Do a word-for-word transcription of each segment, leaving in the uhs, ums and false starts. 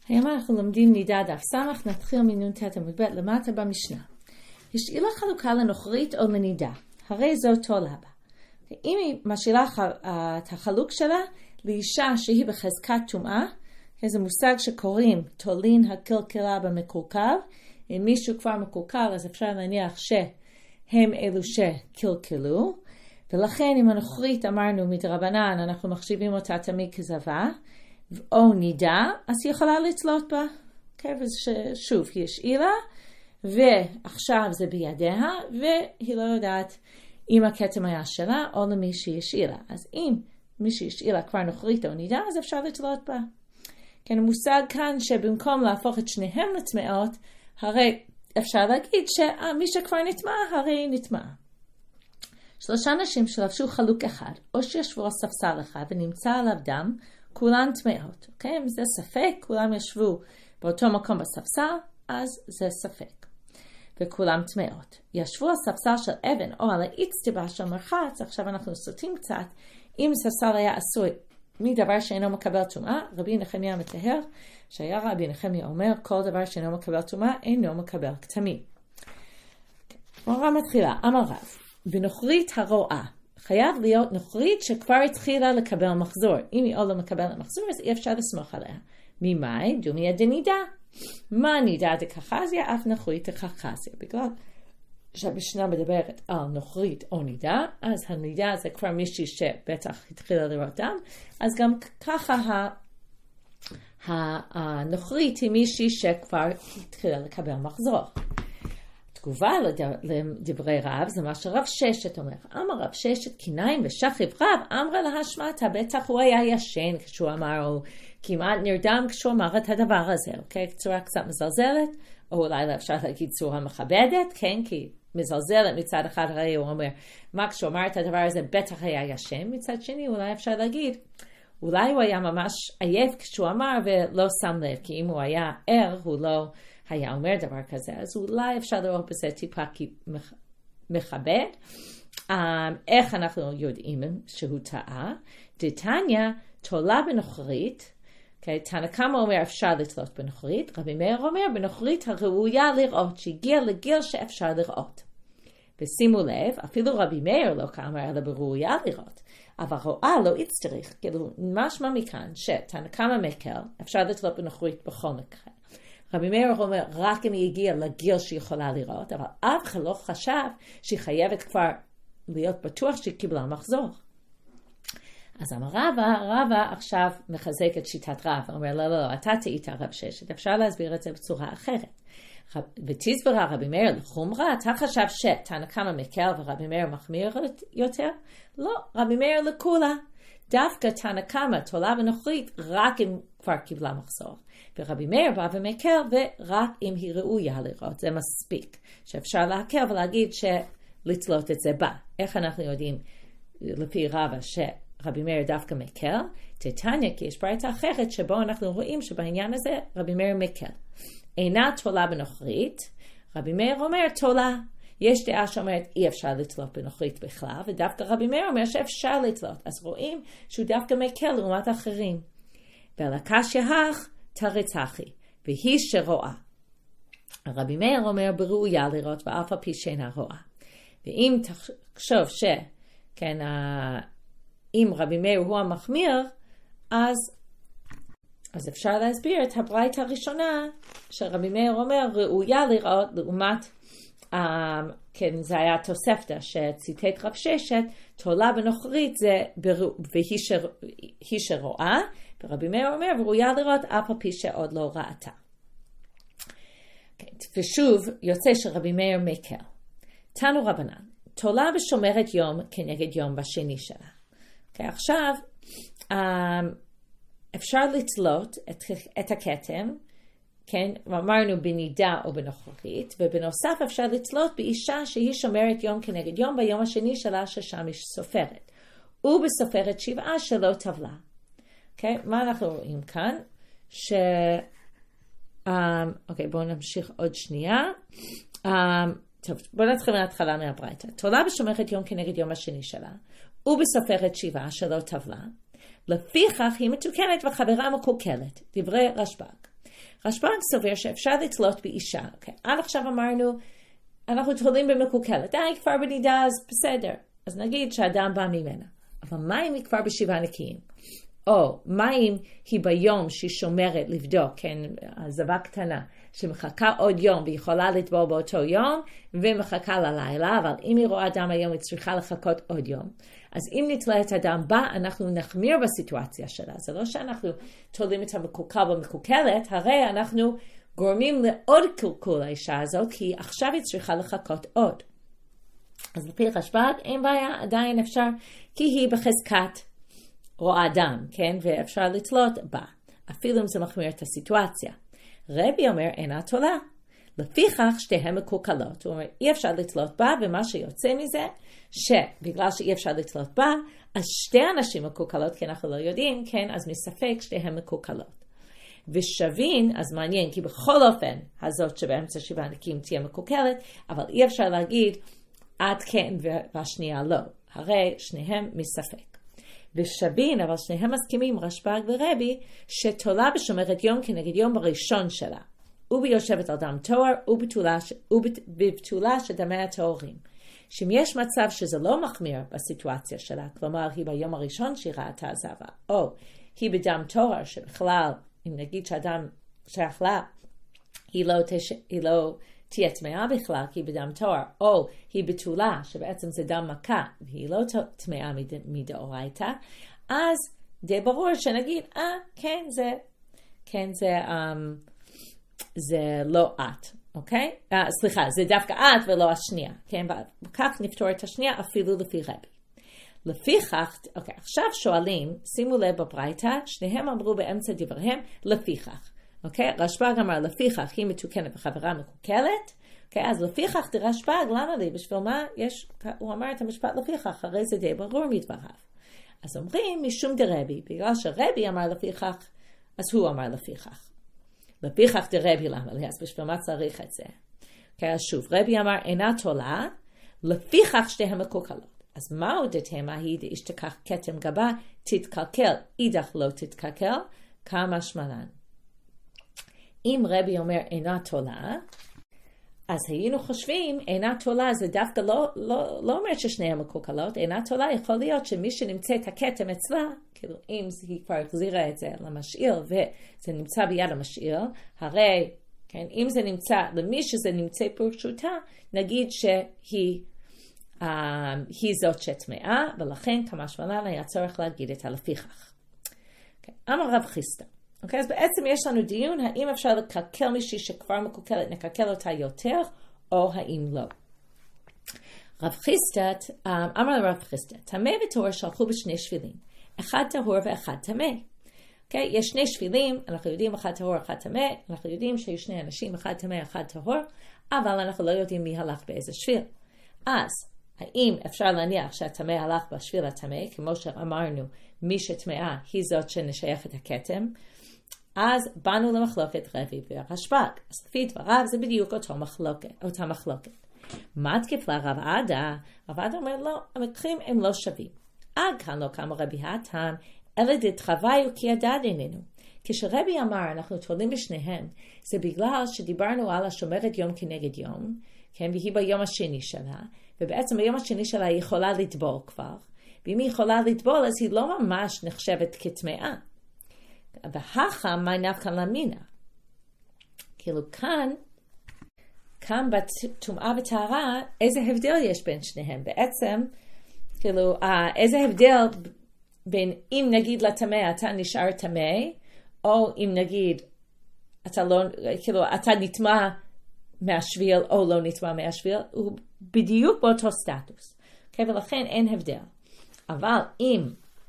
היום אנחנו לומדים נידה דף סמך, נתחיל מנון ת' עמוד ב' למטה במשנה. השאילה חלוקה לנוכרית או לנידה, הרי זו תולה בה. אם היא משאילה את החלוק שלה לאישה שהיא בחזקת טומאה, איזה מושג שקוראים תולין הקלקלה במקולקל, אם מישהו כבר מקולקל אז אפשר להניח שהם אלו שקלקלו, ולכן אם הנוכרית אמרנו מדרבנן אנחנו מחשיבים אותה תמיד כזבה, או נידה, אז היא יכולה לצלות בה. Okay, ושוב, היא השאילה, ועכשיו זה בידיה, והיא לא יודעת אם הכתם היה שלה או למי שהיא השאילה. אז אם מי שהשאילה כבר נוכרית או נידה, אז אפשר לצלות בה. כן, המושג כאן שבמקום להפוך את שניהם לטמאות, הרי אפשר להגיד שמי שכבר נטמע, הרי נטמע. שלושה נשים שלבשו חלוק אחד, או שישבו על ספסל אחד ונמצא עליו דם, כולן טמאות. אוקיי? אם זה ספק, כולם ישבו באותו מקום בספסל, אז זה ספק. וכולם טמאות. ישבו על ספסל של אבן או על האצטבה של מרחץ, עכשיו אנחנו סוטים קצת, אם ספסל היה עשוי מדבר שאינו מקבל טומאה, רבי נחמיה מתאר, שהיה רבי נחמיה אומר, כל דבר שאינו מקבל טומאה אינו מקבל כתמים. מורה מתחילה, אמר רב, בנוכרית הרועה, חייב להיות נוכרית שכבר התחילה לקבל מחזור. אם היא עוד לא מקבלת מחזור, אז אי אפשר לסמוך עליה. ממאי? דומיה דנידה. מה נידה דקחזיה? אף נוכרית דקחזיה. בגלל שהמשנה מדברת על נוכרית או נידה, אז הנידה זה כבר מישהי שבטח התחילה לראות דם, אז גם ככה הנוכרית היא מישהי שכבר התחילה לקבל מחזור. תגובה לדברי רב זה מה שרב ששת אומר. אמר רב ששת כיניים ושכיב רב, אמרה לה שמעתה, בטח הוא היה ישן כשהוא אמר, או כמעט נרדם כשהוא אמר את הדבר הזה, אוקיי? צורה קצת מזלזלת, או אולי אפשר להגיד צורה מכבדת, כן? כי מזלזלת מצד אחד הרי הוא אומר, מה כשהוא אמר את הדבר הזה בטח היה ישן, מצד שני אולי אפשר להגיד, אולי הוא היה ממש עייף כשהוא אמר ולא שם לב, כי אם הוא היה ער הוא לא היה אומר דבר כזה, אז אולי אפשר לראות בזה טיפה מכבד. Um, איך אנחנו יודעים שהוא טעה? דתניא תולה בנוכרית, okay, תנא קמא אומר אפשר לתלות בנוכרית, רבי מאיר אומר בנוכרית הראויה לראות, שהגיע לגיל שאפשר לראות. ושימו לב, אפילו רבי מאיר לא כאמר אלא בראויה לראות, אבל רואה לא יצטריך, כאילו משמע מכאן שתנא קמא מקל, אפשר לתלות בנוכרית בכל מקרה. רבי מאיר אומר, רק אם היא הגיעה לגיל שהיא יכולה לראות, אבל אף אחד לא חשב שהיא חייבת כבר להיות בטוח שהיא קיבלה מחזור. אז אמר רבא, רבא עכשיו מחזק את שיטת רבא, אומר, לא, לא, לא, אתה טעית רב ששת, אפשר להסביר את זה בצורה אחרת. ותסברה רבי מאיר לחומרה, אתה חשב שתנא קמא מקל ורבי מאיר מחמיר יותר? לא, רבי מאיר לכולה. דווקא תנא קמא תולה בנוכרית רק אם כבר קיבלה מחזור. ורבי מאיר בא ומקל ורק אם היא ראויה לראות. זה מספיק. שאפשר להקל ולהגיד שלתלות את זה בה. איך אנחנו יודעים לפי רבא שרבי מאיר דווקא מקל? תתניא כי יש ברייתא אחרת שבו אנחנו רואים שבעניין הזה רבי מאיר מקל. אינה תולה בנוכרית. רבי מאיר אומר תולה. יש דעה שאומרת אי אפשר לתלות בנוכרית בכלל, ודווקא רבי מאיר אומר שאפשר לתלות. אז רואים שהוא דווקא מקל לעומת אחרים. ולקשיא הך תרצחי, והיא שרואה. רבי מאיר אומר בראויה לראות ואף על פי שאינה רואה. ואם תחשוב ש, כן, אם רבי מאיר הוא המחמיר, אז, אז אפשר להסביר את הברייתא הראשונה, שרבי מאיר אומר ראויה לראות לעומת, Um, כן, זה היה תוספתא שציטט רב ששת, תולה בנוכרית זה ברו, והיא שר, שרואה, ורבי מאיר אומר, וראויה לראות אף על פי שעוד לא ראתה. כן, ושוב, יוצא שרבי מאיר מקל. תנו רבנן, תולה בשומרת יום כנגד יום בשני שלה. כן, עכשיו, um, אפשר לתלות את, את הכתם, כן, אמרנו בנידה או בנוכרית, ובנוסף אפשר לתלות באישה שהיא שומרת יום כנגד יום ביום השני שלה ששם היא סופרת. ובסופרת שבעה שלא טבלה. אוקיי, מה אנחנו רואים כאן? ש... אוקיי, בואו נמשיך עוד שנייה. טוב, בואו נתחיל מההתחלה מהברייתא. תולה בשומרת יום כנגד יום השני שלה, ובסופרת שבעה שלא טבלה. לפיכך היא מתוקנת וחברה מקולקלת. דברי רשב"ג. רשב"ג סובר שאפשר לתלות באישה. אוקיי, עד עכשיו אמרנו, אנחנו תולים במקולקלת. די, כבר בנידה, אז בסדר. אז נגיד שהאדם בא ממנה. אבל מה אם היא כבר בשבעה נקיים? או מה אם היא ביום שהיא שומרת לבדוק, כן, הזבה קטנה, שמחכה עוד יום ויכולה לטבול באותו יום, ומחכה ללילה, אבל אם היא רואה אדם היום היא צריכה לחכות עוד יום. אז אם נתלה את האדם בה, אנחנו נחמיר בסיטואציה שלה. זה לא שאנחנו תולים את המקולקל במקולקלת, הרי אנחנו גורמים לעוד קלקול האישה הזאת, כי עכשיו היא צריכה לחכות עוד. אז לפי רשב"ג אין בעיה, עדיין אפשר, כי היא בחזקת רואה אדם, כן? ואפשר לתלות בה, אפילו אם זה מחמיר את הסיטואציה. רבי אומר, אינה תולה. לפיכך שתיהן מקולקלות. הוא אומר, אי אפשר לתלות בה, ומה שיוצא מזה, שבגלל שאי אפשר לתלות בה, אז שתי אנשים מקולקלות, כי אנחנו לא יודעים, כן? אז מספק שתיהן מקולקלות. ושווין, אז מעניין, כי בכל אופן, הזאת שבאמצע שבעה נקיים תהיה מקולקלת, אבל אי אפשר להגיד, עד כן והשנייה לא. הרי שניהם מספק. ושווין, אבל שניהם מסכימים, רשב"ג ורבי, שתולה בשומרת יום כנגד יום הראשון שלה. וביושבת על דם תואר, ובבתולה שדמי הטהורים. שאם יש מצב שזה לא מחמיר בסיטואציה שלה, כלומר היא ביום הראשון שהיא ראתה זבה, או היא בדם תואר שבכלל, אם נגיד שאדם שייך לה, היא לא, תש... היא לא תהיה טמאה בכלל, כי היא בדם תואר, או היא בתולה, שבעצם זה דם מכה, והיא לא טמאה מדאורייתא, אז די ברור שנגיד, אה, כן, זה, כן, זה, um, זה לא את, אוקיי? Uh, סליחה, זה דווקא את ולא השנייה, כן? וכך נפתור את השנייה אפילו לפי רבי. לפיכך, אוקיי, עכשיו שואלים, שימו לב בברייתא, שניהם אמרו באמצע דבריהם, לפיכך. אוקיי? רשב"ג אמר לפיכך היא מתוקנת וחברה מקולקלת. אוקיי? אז לפיכך דרשב"ג, למה לי? בשביל מה יש, הוא אמר את המשפט לפיכך, הרי זה די ברור מדבריו. אז אומרים משום דרבי, בגלל שרבי אמר לפיכך, אז הוא אמר לפיכך. לפיכך דרבי למה לי? אז בשביל מה צריך את זה? אוקיי, אז שוב, רבי אמר אינה תולה, לפיכך שתיהן מקולקלות. אז מהו דתמה היא דאשתכח כתם גבה, תתקלקל, אידך לא תתקלקל, כמה שמלן. אם רבי אומר אינה תולה, אז היינו חושבים, אינה תולה זה דווקא לא, לא, לא אומר ששניהם מקולקלות, אינה תולה יכול להיות שמי שנמצא את הכתם אצלה, כאילו אם היא כבר החזירה את זה למשאיר, וזה נמצא ביד המשאיר, הרי, כן, אם זה נמצא, למי שזה נמצא פרשותה, נגיד שהיא, uh, היא זאת שטמאה, ולכן כמה שמלן היה צורך להגיד את הלפיכך. Okay. אמר רב חיסדא. אוקיי, אז בעצם יש לנו דיון, האם אפשר לקלקל מישהי שכבר מקולקלת, נקלקל אותה יותר, או האם לא. רב חיסדא, אמר לרב חיסדא, טמא וטהור שלחו בשני שבילים, אחד טהור ואחד טמא. אוקיי, יש שני שבילים, אנחנו יודעים אחד טהור, אחד טמא, אנחנו יודעים שיש שני אנשים, אחד טמא, אחד טהור, אבל אנחנו לא יודעים מי הלך באיזה שביל. אז, האם אפשר להניח שהטמא הלך בשביל הטמא, כמו שאמרנו, מי שטמאה היא זאת שנשייך את הכתם, אז באנו למחלוקת רבי ורשב"ג. אז לפי דבריו זה בדיוק אותו מחלוקת, אותה מחלוקת. מה תקף לה רב עדה? רב עדה אומר לא, המקרים הם לא שווים. עד כאן לא קם רבי התם, אלא דתחוויו כי ידד איננו. כשרבי אמר אנחנו תולים בשניהם, זה בגלל שדיברנו על השומרת יום כנגד יום, כן, והיא ביום השני שלה, ובעצם ביום השני שלה היא יכולה לטבול כבר, ואם היא יכולה לטבול אז היא לא ממש נחשבת כטמאה. והחם מה נפקא למינה? כאילו כאן, כאן בטומאה וטהרה, איזה הבדל יש בין שניהם? בעצם, כאילו, איזה הבדל בין אם נגיד לטמא אתה נשאר טמא, או אם נגיד אתה לא, כאילו, אתה נטמא מהשביל או לא נטמא מהשביל, הוא בדיוק באותו סטטוס. Okay, ולכן אין הבדל. אבל אם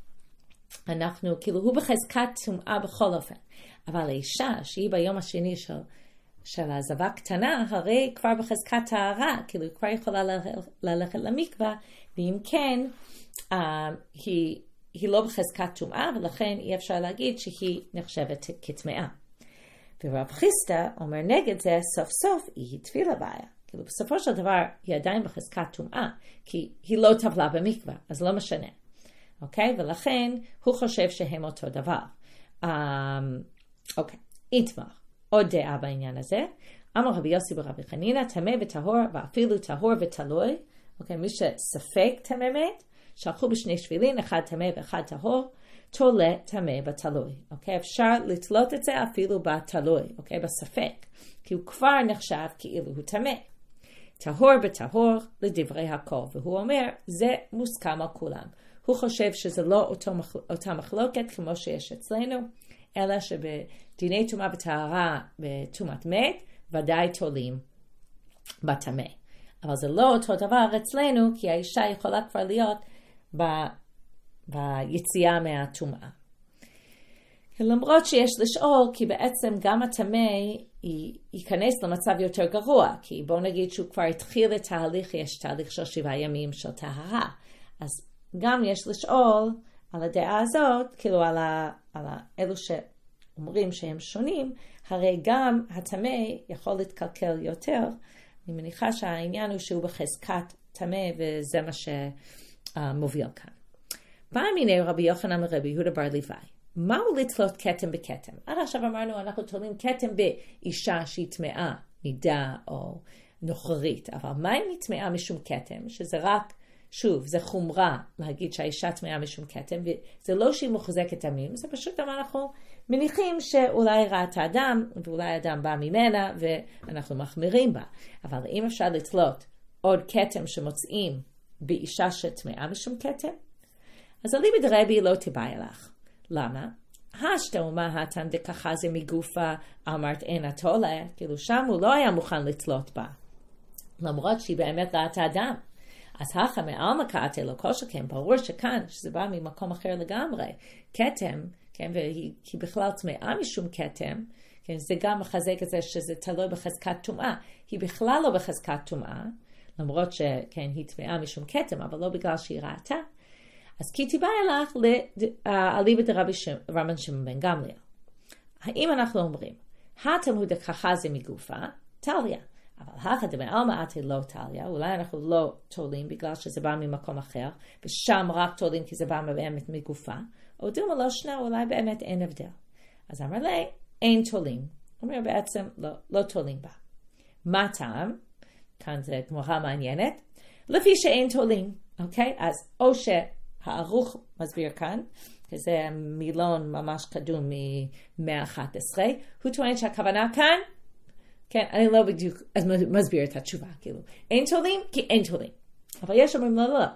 אנחנו, כאילו הוא בחזקת טומאה בכל אופן, אבל האישה שהיא ביום השני של, של הזבה קטנה, הרי כבר בחזקת טהרה, כאילו היא כבר יכולה ללכת למקווה, ואם כן, uh, היא, היא לא בחזקת טומאה, ולכן אי אפשר להגיד שהיא נחשבת כטמאה. ורב חיסדא אומר נגד זה, סוף סוף היא התפילה בעיה. כאילו בסופו של דבר היא עדיין בחזקת טומאה, כי היא לא טבלה במקווה, אז לא משנה. אוקיי? ולכן הוא חושב שהם אותו דבר. אוקיי, איתמר. עוד דעה בעניין הזה. אמר רבי יוסי ברבי חנינא, טמא וטהור ואפילו טהור ותלוי. אוקיי, מי שספק טמא מת, שלחו בשני שפילין, אחד טמא ואחד טהור, תולה טמא בתלוי. אוקיי, אפשר לתלות את זה אפילו בתלוי, אוקיי, בספק, כי הוא כבר נחשב כאילו הוא טמא. טהור בטהור לדברי הכל, והוא אומר, זה מוסכם על כולם. הוא חושב שזה לא אותו, אותה מחלוקת כמו שיש אצלנו, אלא שבדיני טומאה וטהרה בטומאת מת, ודאי תולים בטמא. אבל זה לא אותו דבר אצלנו, כי האישה יכולה כבר להיות ב, ביציאה מהטומאה. למרות שיש לשאול, כי בעצם גם הטמא ייכנס למצב יותר גרוע, כי בואו נגיד שהוא כבר התחיל את ההליך, יש תהליך של שבעה ימים של טהרה, אז גם יש לשאול על הדעה הזאת, כאילו על, ה, על ה, אלו שאומרים שהם שונים, הרי גם הטמא יכול להתקלקל יותר. אני מניחה שהעניין הוא שהוא בחזקת טמא, וזה מה שמוביל כאן. בא מיני רבי יוחנן ורבי יהודה בר לוי. מהו לתלות כתם בכתם? עד עכשיו אמרנו, אנחנו תולים כתם באישה שהיא טמאה, נידה או נוכרית, אבל מה אם היא טמאה משום כתם? שזה רק, שוב, זה חומרה להגיד שהאישה טמאה משום כתם, וזה לא שהיא מוחזקת דמים, זה פשוט אנחנו מניחים שאולי ראתה אדם, ואולי אדם בא ממנה, ואנחנו מחמירים בה. אבל אם אפשר לתלות עוד כתם שמוצאים באישה שטמאה משום כתם, אז אליבא דרבי לא תיבאי לך. למה? השתאומה הטעם דככה זה מגופה אמרת אין התולה, כאילו שם הוא לא היה מוכן לתלות בה, למרות שהיא באמת ראתה אדם. אז הכא מעלמא קאתי לא כל שכן, ברור שכאן, שזה בא ממקום אחר לגמרי, כתם, כן, והיא בכלל טמאה משום כתם, כן, זה גם מחזק את זה שזה תלוי בחזקת טומאה, היא בכלל לא בחזקת טומאה, למרות שכן, היא טמאה משום כתם, אבל לא בגלל שהיא ראתה. אז כי תיבאי לך לאליבא דרבי רבן שמעון בן גמליאל. האם אנחנו אומרים, התלמוד דככה זה מגופה, תליה, אבל הכא דמעלמא אתי לא תליה, אולי אנחנו לא תולים בגלל שזה בא ממקום אחר, ושם רק תולים כי זה בא באמת מגופה, או דומה לא שנה, אולי באמת אין הבדל. אז אמר לי, אין תולים. אומר בעצם, לא, לא תולים בה. מה טעם? כאן זה גמרא מעניינת. לפי שאין תולים, אוקיי? אז או שהערוך מסביר כאן, כי זה מילון ממש קדום מ-מאה ואחת עשרה, הוא טוען שהכוונה כאן, כן, אני לא בדיוק מסביר את התשובה, כאילו. אין תולים כי אין תולים. אבל יש אומרים לא, לא, לא.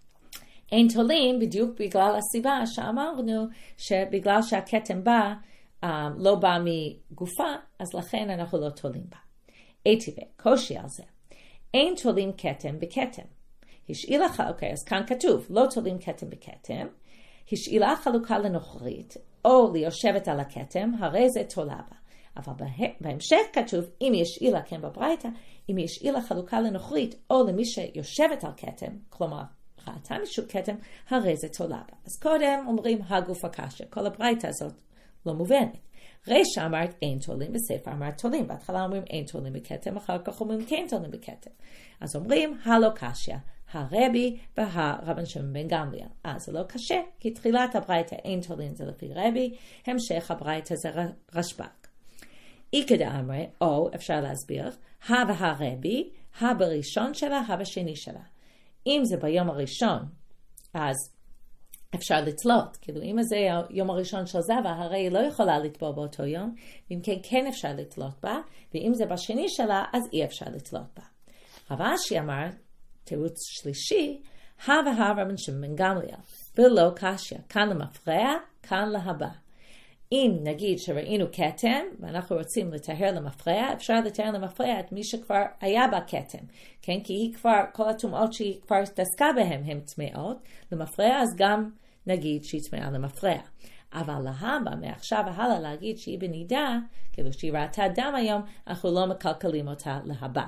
אין תולים בדיוק בגלל הסיבה שאמרנו שבגלל שהכתם בא, um, לא בא מגופה, אז לכן אנחנו לא תולים בה. איתי וקושי על זה. אין תולים כתם בכתם. השאילה, אוקיי, אז כאן כתוב, לא תולים כתם בכתם, השאילה חלוקה לנוכרית, או ליושבת על הכתם, הרי זה תולה בה. אבל בהמשך כתוב, אם יש אילה, כן בברייתא, אם יש אילה חלוקה לנוכרית, או למי שיושבת על כתם, כלומר, ראתה משום כתם, הרי זה תולה בה. אז קודם אומרים, הגוף הקשה, כל הברייתא הזאת לא מובנת. רישא אמרת אין תולים, בספר אמרת תולים. בהתחלה אומרים אין תולים בכתם, אחר כך אומרים כן תולים בכתם. אז אומרים, הלא קשיא, הרבי והרבן שמעון בן גמליאל. אז זה לא קשה, כי תחילת הברייתא אין תולים זה לפי רבי, המשך הברייתא זה רשב"ג. איקא דאמרי, או אפשר להסביר, ה והרבי, ה בראשון שלה, ה בשני שלה. אם זה ביום הראשון, אז אפשר לתלות. כאילו, אם זה היום הראשון של זבה, הרי היא לא יכולה לטבול באותו יום, ואם כן, כן אפשר לתלות בה, ואם זה בשני שלה, אז אי אפשר לתלות בה. רב אשי אמר, תירוץ שלישי, ה והה רבן שמעון בן גמליאל, ולא קשיא, כאן למפרע, כאן להבא. אם נגיד שראינו כתם, ואנחנו רוצים לטהר למפרע, אפשר לטהר למפרע את מי שכבר היה בה כתם. כן? כי היא כבר, כל הטומאות שהיא כבר התעסקה בהן הן טמאות למפרע, אז גם נגיד שהיא טמאה למפרע. אבל להבא, מעכשיו והלאה להגיד שהיא בנידה, כאילו שהיא ראתה דם היום, אנחנו לא מקלקלים אותה להבא.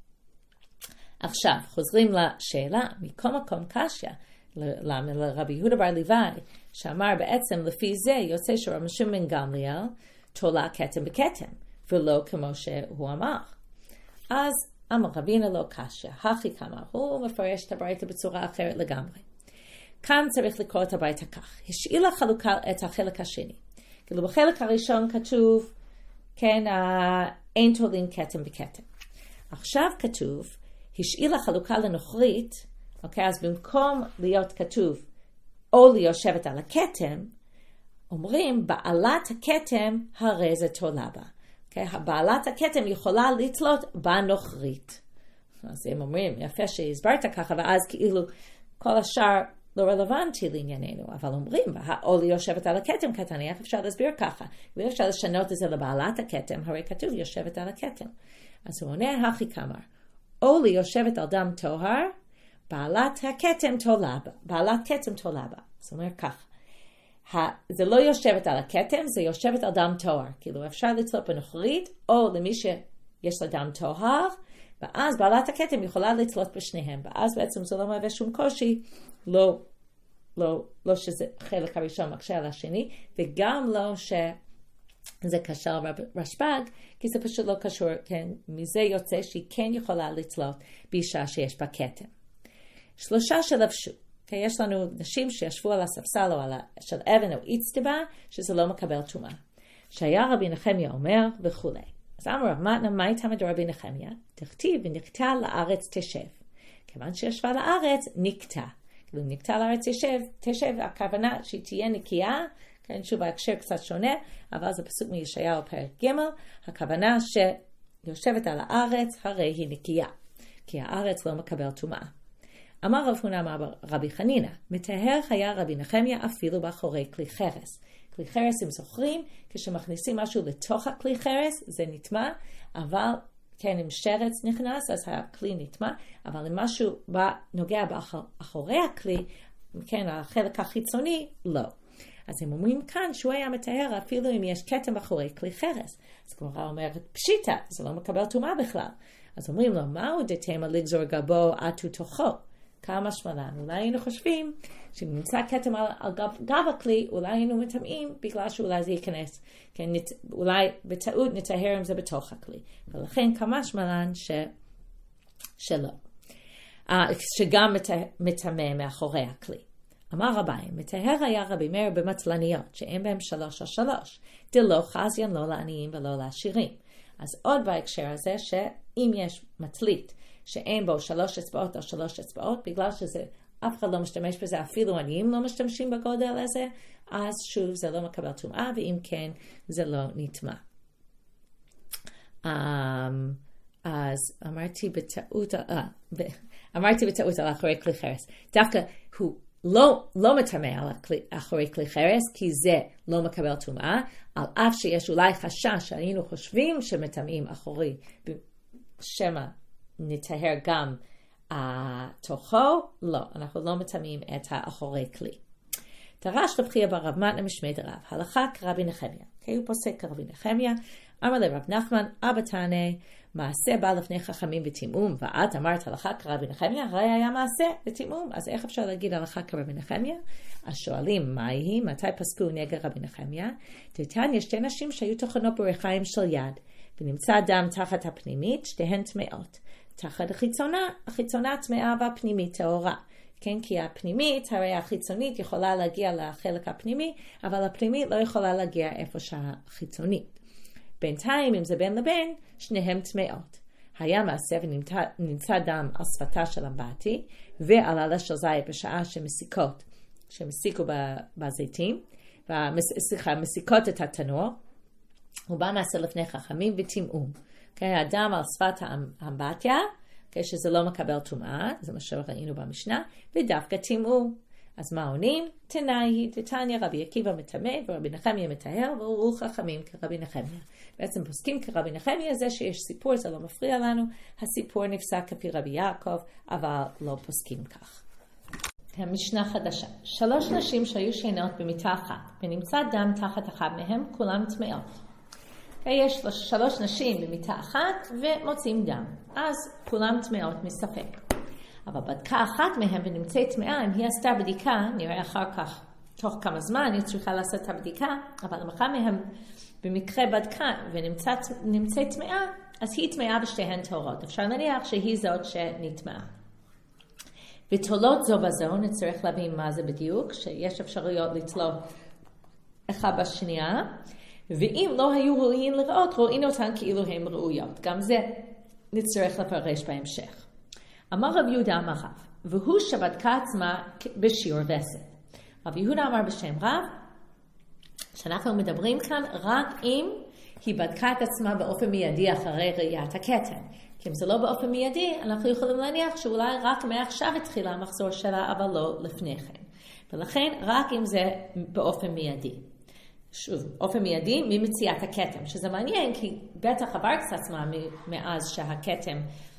עכשיו, חוזרים לשאלה, מכל מקום קשיא, לרבי יהודה בר לוי, שאמר בעצם לפי זה יוצא שרבי שמעון בן גמליאל תולה כתם בכתם, ולא כמו שהוא אמר. אז אמר רבינו לא קשיא, הכי כמה, הוא מפרש את הברייתא בצורה אחרת לגמרי. כאן צריך לקרוא את הברייתא כך, השאילה חלוקה את החלק השני. כאילו בחלק הראשון כתוב, כן, אין תולין כתם בכתם. עכשיו כתוב, השאילה חלוקה לנוכרית, אוקיי, אז במקום להיות כתוב, או ליושבת על הכתם, אומרים, בעלת הכתם הרי זה תולה בה. אוקיי, בעלת הכתם יכולה לתלות בנוכרית. אז הם אומרים, יפה שהסברת ככה, ואז כאילו כל השאר לא רלוונטי לענייננו, אבל אומרים, או ליושבת על הכתם קטני, איך אפשר להסביר ככה? ואם אפשר לשנות את זה לבעלת הכתם, הרי כתוב יושבת על הכתם. אז הוא עונה, הכי כמר, או ליושבת על דם טוהר, בעלת הכתם תולה בה, בעלת כתם תולה בה. זאת אומרת ככה, זה לא יושבת על הכתם, זה יושבת על דם טוהר. כאילו אפשר לתלות בנוכרית, או למי שיש לה דם טוהר, ואז בעלת הכתם יכולה לתלות בשניהם, ואז בעצם זה לא מהווה שום קושי, לא, לא, לא שזה חלק הראשון מקשה על השני, וגם לא שזה קשר רשב"ג, כי זה פשוט לא קשור, כן, מזה יוצא שהיא כן יכולה לתלות באישה שיש בה כתם. שלושה שלבשו, כי יש לנו נשים שישבו על הספסל או על של אבן או אצטבה, שזה לא מקבל טומאה. שהיה רבי נחמיה אומר וכו'. אז אמר רב מתנה, מה הייתה מדרבי נחמיה? תכתיב ונקטע לארץ תשב. כיוון שישבה לארץ, נקטע. כאילו נקטע לארץ תשב, תשב, הכוונה שהיא תהיה נקייה, כן, שוב ההקשר קצת שונה, אבל זה פסוק מישעיהו פרק ג', הכוונה שיושבת על הארץ, הרי היא נקייה, כי הארץ לא מקבל טומאה. אמר רב הונא אמר רבי חנינא, מטהר היה רבי נחמיה אפילו באחורי כלי חרס. כלי חרס, אם זוכרים, כשמכניסים משהו לתוך הכלי חרס, זה נטמע, אבל כן, אם שרץ נכנס, אז הכלי נטמע, אבל אם משהו בא, נוגע באחורי הכלי, כן, החלק החיצוני, לא. אז הם אומרים כאן שהוא היה מטהר אפילו אם יש כתם אחורי כלי חרס. אז כלומר אומרת, פשיטה, זה לא מקבל טומאה בכלל. אז אומרים לו, מהו דתימה לגזור גבו עטו תוכו? כמה שמלן. אולי היינו חושבים שנמצא כתם על, על גב, גב הכלי, אולי היינו מטמאים בגלל שאולי זה ייכנס. כן, נת, אולי בטעות נטהר אם זה בתוך הכלי. ולכן כמה שמלן ש, שלא. Uh, שגם מטמא מאחורי הכלי. אמר רבי, מטהר היה רבי מאיר במטלניות, שאין בהם שלוש או שלוש. דלא חזיין לא לעניים ולא לעשירים. אז עוד בהקשר הזה שאם יש מטלית, שאין בו שלוש אצבעות או שלוש אצבעות, בגלל שזה, אף אחד לא משתמש בזה, אפילו עניים לא משתמשים בגודל הזה, אז שוב זה לא מקבל טומאה, ואם כן, זה לא נטמע. Um, אז אמרתי בטעות, uh, אמרתי בטעות על אחורי כלי חרס. דווקא הוא לא, לא מטמא על הכלי, אחורי כלי חרס, כי זה לא מקבל טומאה, על אף שיש אולי חשש שהיינו חושבים שמטמאים אחורי, שמה נטהר גם uh, תוכו, לא, אנחנו לא מטמאים את האחורי כלי. דרש רב חייא בר רב מתנה משמי דרב, הלכה כרבי נחמיה, כי הוא פוסק כרבי נחמיה, אמר לרב נחמן, אבא תענה, מעשה בא לפני חכמים בתימום, ואת אמרת הלכה כרבי נחמיה, הרי היה מעשה בתימום, אז איך אפשר להגיד הלכה כרבי נחמיה? אז שואלים, מה היא? מתי פסקו נגד רבי נחמיה? דתן, יש שתי נשים שהיו טוחנות בריחיים של יד, ונמצא דם תחת הפנימית, שתיהן טמאות. תחת החיצונה, החיצונה טמאה והפנימית טהורה. כן, כי הפנימית, הרי החיצונית יכולה להגיע לחלק הפנימי, אבל הפנימית לא יכולה להגיע איפה שהחיצונית. בינתיים, אם זה בין לבין, שניהם טמאות. היה מעשה ונמצא דם על שפתה של אמבטי, ועל עלה של זית בשעה שמסיקות, שמסיקו בזיתים, סליחה, מסיקות את התנור, הוא בא מעשה לפני חכמים וטמאום. כן, הדם על שפת האמבטיה, שזה לא מקבל טומאה, זה מה שראינו במשנה, ודווקא טמאו. אז מה עונים? תנאי, תתניא רבי עקיבא מטמא ורבי נחמיה מטהר, והורו חכמים כרבי נחמיה. בעצם פוסקים כרבי נחמיה, זה שיש סיפור, זה לא מפריע לנו, הסיפור נפסק כפי רבי יעקב, אבל לא פוסקים כך. המשנה חדשה, שלוש נשים שהיו שינות במיטה אחת, ונמצא דם תחת אחד מהם, כולם טמאות. יש שלוש נשים במיטה אחת ומוצאים דם, אז כולם טמאות מספק. אבל בדקה אחת מהם ונמצאת טמאה, אם היא עשתה בדיקה, נראה אחר כך, תוך כמה זמן היא צריכה לעשות את הבדיקה, אבל אם אחת מהם במקרה בדקה ונמצאת טמאה, אז היא טמאה בשתיהן טהורות. אפשר להניח שהיא זאת שנטמאה. ותולות זו בזו, נצטרך להבין מה זה בדיוק, שיש אפשרויות לתלות אחד בשנייה, ואם לא היו ראויים לראות, רואים אותן כאילו הן ראויות. גם זה נצטרך לפרש בהמשך. אמר רב יהודה אמר רב, והוא שבדקה עצמה בשיעור וסת. רב יהודה אמר בשם רב, שאנחנו מדברים כאן רק אם היא בדקה את עצמה באופן מיידי אחרי ראיית הכתם. כי אם זה לא באופן מיידי, אנחנו יכולים להניח שאולי רק מעכשיו התחילה המחזור שלה, אבל לא לפני כן. ולכן רק אם זה באופן מיידי. שוב, אופן מיידי ממציאת הכתם, שזה מעניין, כי בטח עבר קצת זמן מאז שהכתם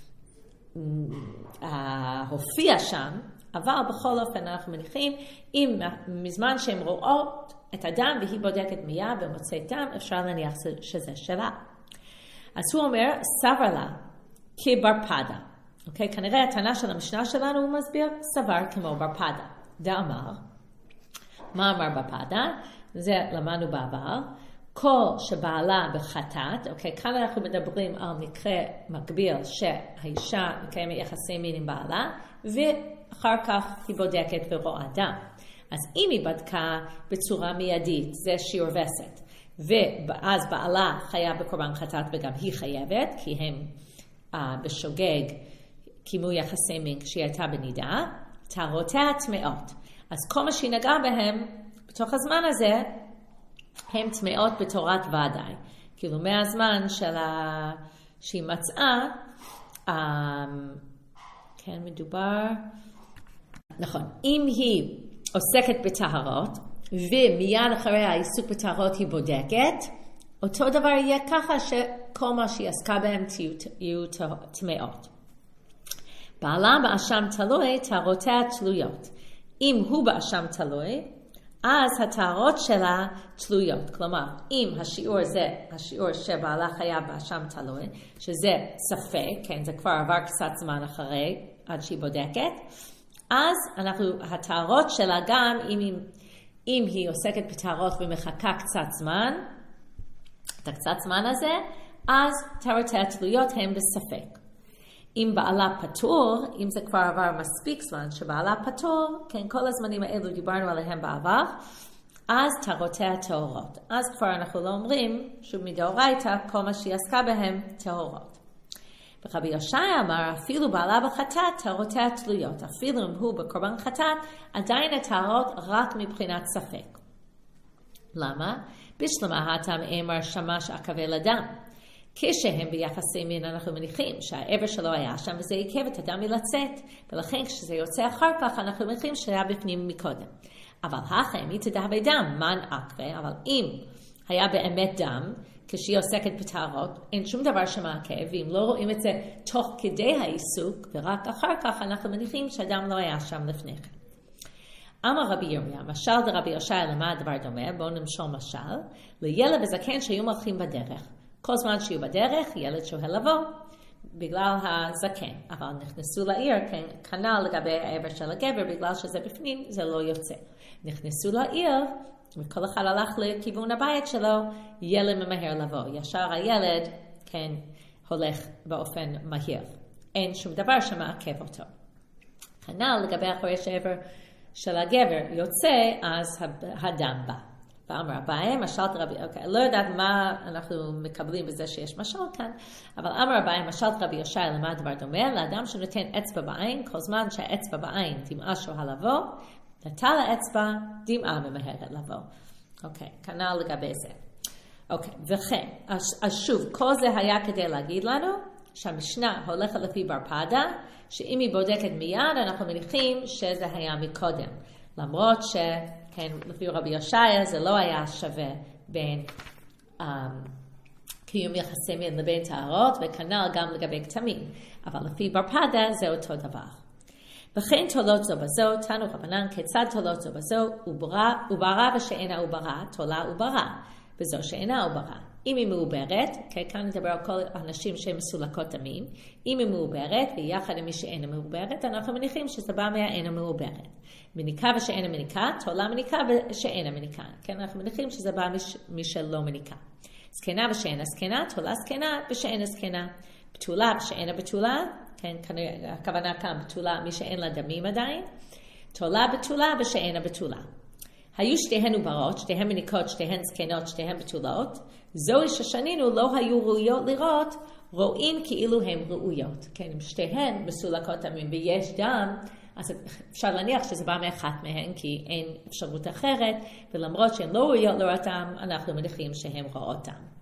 הופיע שם, אבל בכל אופן אנחנו מניחים, אם מזמן שהן רואות את הדם והיא בודקת מיד ומוצאת דם, אפשר להניח שזה שלה. אז הוא אומר, סבר לה כברפדה. אוקיי, כנראה הטענה של המשנה שלנו הוא מסביר, סבר כמו ברפדה. דאמר, מה אמר ברפדה? זה למדנו בעבר. כל שבעלה בחטאת, אוקיי, כאן אנחנו מדברים על מקרה מקביל שהאישה מקיימת יחסי מין עם בעלה, ואחר כך היא בודקת ורואה דם. אז אם היא בדקה בצורה מיידית, זה שיעור וסת, ואז בעלה חייב בקורבן חטאת וגם היא חייבת, כי הם uh, בשוגג קיימו יחסי מין כשהיא הייתה בנידה, טהרותיה טמאות. אז כל מה שהיא נגעה בהם, בתוך הזמן הזה, הם טמאות בתורת ודאי. כאילו מהזמן של ה... שהיא מצאה, um, כן מדובר, נכון, אם היא עוסקת בטהרות, ומיד אחרי העיסוק בטהרות היא בודקת, אותו דבר יהיה ככה שכל מה שהיא עסקה בהם יהיו טמאות. בעלה באשם תלוי, טהרותיה תלויות. אם הוא באשם תלוי, אז הטהרות שלה תלויות. כלומר, אם השיעור זה, השיעור שבעלה חייב באשם תלוי, שזה ספק, כן, זה כבר עבר קצת זמן אחרי, עד שהיא בודקת, אז אנחנו, הטהרות שלה גם, אם, אם, אם היא עוסקת בטהרות ומחכה קצת זמן, את הקצת זמן הזה, אז טהרותיה תלויות הם בספק. אם בעלה פטור, אם זה כבר עבר מספיק זמן שבעלה פטור, כן, כל הזמנים האלו דיברנו עליהם בעבר, אז טהרותיה טהורות. אז כבר אנחנו לא אומרים, שוב מדאורייתא, כל מה שהיא עסקה בהם טהורות. ורבי יושעיה אמר, אפילו בעלה בחטאת, טהרותיה תלויות. אפילו אם הוא בקורבן חטאת, עדיין הטהרות רק מבחינת ספק. למה? בשלמה הטעם אמר שמש עכבי לדם. כשהם ביחסי מין אנחנו מניחים שהעבר שלו היה שם וזה עיכב את הדם מלצאת, ולכן כשזה יוצא אחר כך אנחנו מניחים שהיה בפנים מקודם. אבל הכם היא תדהבי דם, מן עכבי, אבל אם היה באמת דם, כשהיא עוסקת בתהרות, אין שום דבר שמעכב, ואם לא רואים את זה תוך כדי העיסוק, ורק אחר כך אנחנו מניחים שהדם לא היה שם לפני כן. אמר רבי ירמיה, משל דרבי יושעיה למה הדבר דומה, בואו נמשול משל, לילד וזקן שהיו מלכים בדרך. כל זמן שיהיו בדרך, ילד שוהה לבוא, בגלל הזקן. אבל נכנסו לעיר, כן, כנ"ל לגבי העבר של הגבר, בגלל שזה בפנים, זה לא יוצא. נכנסו לעיר, וכל אחד הלך לכיוון הבית שלו, ילד ממהר לבוא. ישר הילד, כן, הולך באופן מהיר. אין שום דבר שמעכב אותו. כנ"ל לגבי אחרי שהעבר של הגבר יוצא, אז הדם בא. ואמר אביי, משלת רבי, אוקיי, לא יודעת מה אנחנו מקבלים בזה שיש משל כאן, אבל אמר אביי, משלת רבי יושעיה למה הדבר דומה, לאדם שנותן אצבע בעין, כל זמן שהאצבע בעין דמעה שוהה לבוא, נטל האצבע, דמעה ממהרת לבוא. אוקיי, כנ"ל לגבי זה. אוקיי, וכן, אז, אז שוב, כל זה היה כדי להגיד לנו, שהמשנה הולכת לפי ברפדה, שאם היא בודקת מיד, אנחנו מניחים שזה היה מקודם. למרות ש... כן, לפי רבי יושעיה זה לא היה שווה בין um, קיום יחסי מין לבין טהרות, וכנ"ל גם לגבי כתמים. אבל לפי ברפדה זה אותו דבר. וכן תולות זו בזו, תנו רבנן, כיצד תולות זו בזו, וברה ושאינה וברה, תולה וברה, וזו שאינה וברה. אם היא מעוברת, כן, כאן נדבר על כל האנשים שהם מסולקות דמים, אם היא מעוברת, ויחד עם מי שאינה מעוברת, אנחנו מניחים שזה בא מהאינה מעוברת. מניקה ושאינה מניקה, תולה מניקה ושאינה מניקה. כן, אנחנו מניחים שזה בא מי שלא מניקה. זקנה ושאינה זקנה, תולה זקנה ושאינה זקנה. בתולה ושאינה בתולה, כן, הכוונה כאן בתולה מי שאין לה דמים עדיין, תולה בתולה ושאינה בתולה. היו שתיהן עוברות, שתיהן מניקות, שתיהן זקנות, שתיהן בתולות, זוהי ששנינו לא היו ראויות לראות, רואים כאילו הן ראויות. כן, אם שתיהן מסולקות המין ויש דם, אז אפשר להניח שזה בא מאחת מהן, כי אין אפשרות אחרת, ולמרות שהן לא ראויות לראותם, אנחנו מניחים שהן רואות דם.